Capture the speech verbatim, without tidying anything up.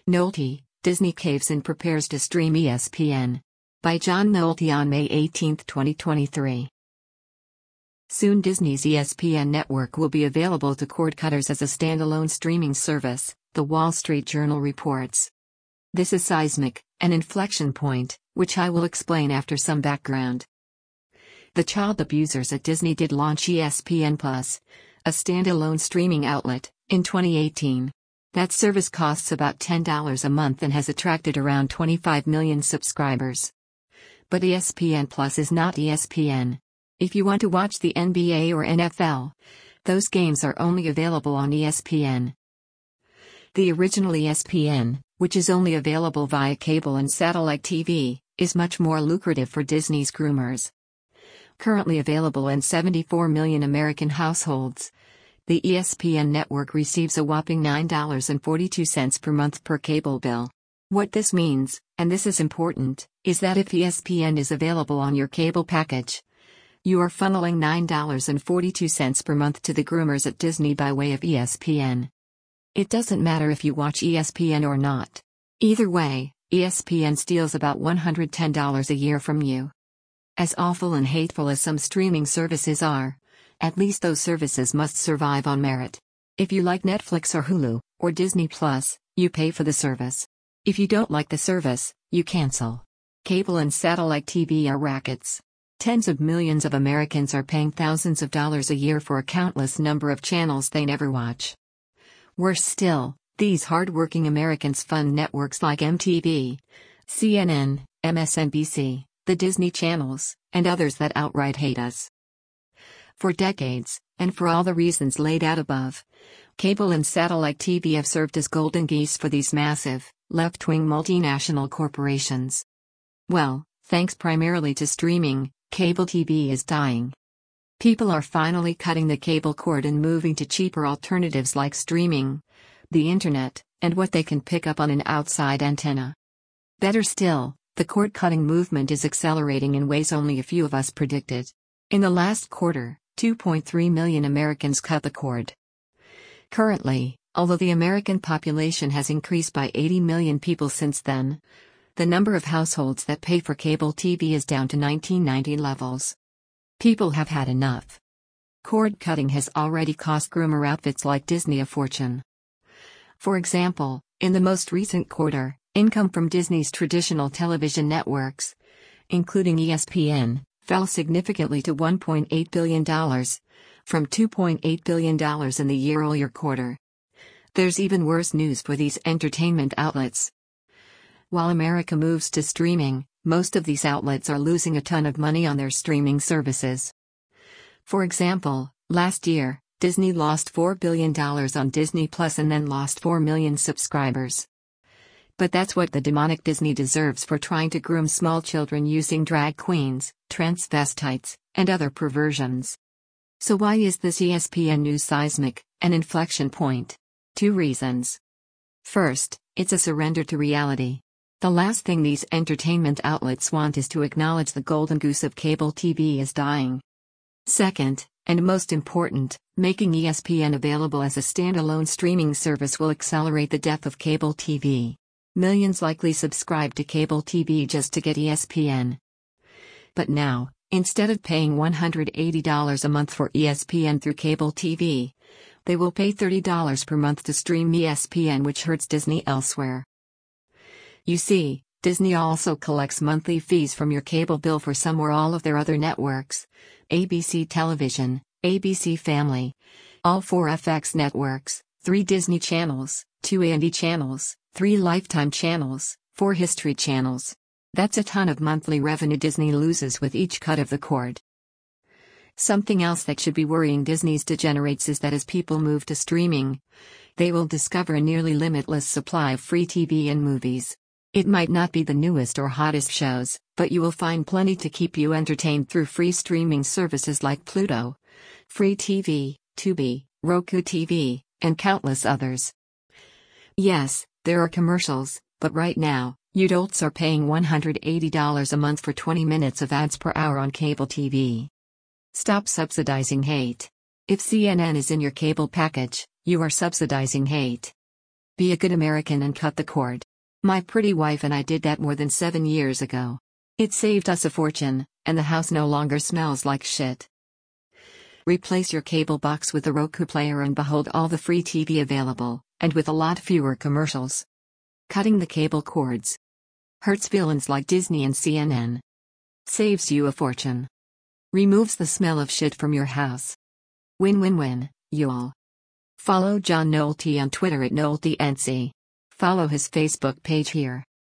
Nolte, Disney caves in prepares to stream E S P N. By John Nolte on May eighteenth, twenty twenty-three. Soon Disney's E S P N network will be available to cord cutters as a standalone streaming service, The Wall Street Journal reports. This is seismic, an inflection point, which I will explain after some background. The child abusers at Disney did launch E S P N Plus, a standalone streaming outlet, in twenty eighteen. That service costs about ten dollars a month and has attracted around twenty-five million subscribers. But E S P N Plus is not E S P N. If you want to watch the N B A or N F L, those games are only available on E S P N. The original E S P N, which is only available via cable and satellite T V, is much more lucrative for Disney's groomers. Currently available in seventy-four million American households, the E S P N network receives a whopping nine dollars and forty-two cents per month per cable bill. What this means, and this is important, is that if E S P N is available on your cable package, you are funneling nine dollars and forty-two cents per month to the groomers at Disney by way of E S P N. It doesn't matter if you watch E S P N or not. Either way, E S P N steals about one hundred ten dollars a year from you. As awful and hateful as some streaming services are, at least those services must survive on merit. If you like Netflix or Hulu, or Disney Plus, you pay for the service. If you don't like the service, you cancel. Cable and satellite T V are rackets. Tens of millions of Americans are paying thousands of dollars a year for a countless number of channels they never watch. Worse still, these hard-working Americans fund networks like M T V, C N N, M S N B C, the Disney channels, and others that outright hate us. For decades, and for all the reasons laid out above, cable and satellite T V have served as golden geese for these massive, left-wing multinational corporations. Well, thanks primarily to streaming, cable T V is dying. People are finally cutting the cable cord and moving to cheaper alternatives like streaming, the internet, and what they can pick up on an outside antenna. Better still, the cord-cutting movement is accelerating in ways only a few of us predicted. In the last quarter, two point three million Americans cut the cord. Currently, although the American population has increased by eighty million people since then, the number of households that pay for cable T V is down to nineteen ninety levels. People have had enough. Cord cutting has already cost groomer outfits like Disney a fortune. For example, in the most recent quarter, income from Disney's traditional television networks, including E S P N, fell significantly to one point eight billion dollars, from two point eight billion dollars in the year-earlier quarter. There's even worse news for these entertainment outlets. While America moves to streaming, most of these outlets are losing a ton of money on their streaming services. For example, last year, Disney lost four billion dollars on Disney Plus and then lost four million subscribers. But that's what the demonic Disney deserves for trying to groom small children using drag queens, transvestites, and other perversions. So why is this E S P N news seismic, an inflection point? Two reasons. First, it's a surrender to reality. The last thing these entertainment outlets want is to acknowledge the golden goose of cable T V is dying. Second, and most important, making E S P N available as a standalone streaming service will accelerate the death of cable T V. Millions likely subscribe to cable T V just to get E S P N. But now, instead of paying one hundred eighty dollars a month for E S P N through cable T V, they will pay thirty dollars per month to stream E S P N, which hurts Disney elsewhere. You see, Disney also collects monthly fees from your cable bill for some or all of their other networks: A B C Television, A B C Family, all four F X networks, three Disney channels, two A and E channels, three Lifetime channels, four History channels. That's a ton of monthly revenue Disney loses with each cut of the cord. Something else that should be worrying Disney's degenerates is that as people move to streaming, they will discover a nearly limitless supply of free T V and movies. It might not be the newest or hottest shows, but you will find plenty to keep you entertained through free streaming services like Pluto, Free T V, Tubi, Roku T V, and countless others. Yes, there are commercials, but right now, you adults are paying one hundred eighty dollars a month for twenty minutes of ads per hour on cable T V. Stop subsidizing hate. If C N N is in your cable package, you are subsidizing hate. Be a good American and cut the cord. My pretty wife and I did that more than seven years ago. It saved us a fortune, and the house no longer smells like shit. Replace your cable box with a Roku player and behold all the free T V available, and with a lot fewer commercials. Cutting the cable cords hurts villains like Disney and C N N. Saves you a fortune. Removes the smell of shit from your house. Win-win-win, y'all. Follow John Nolte on Twitter at NolteNC. Follow his Facebook page here.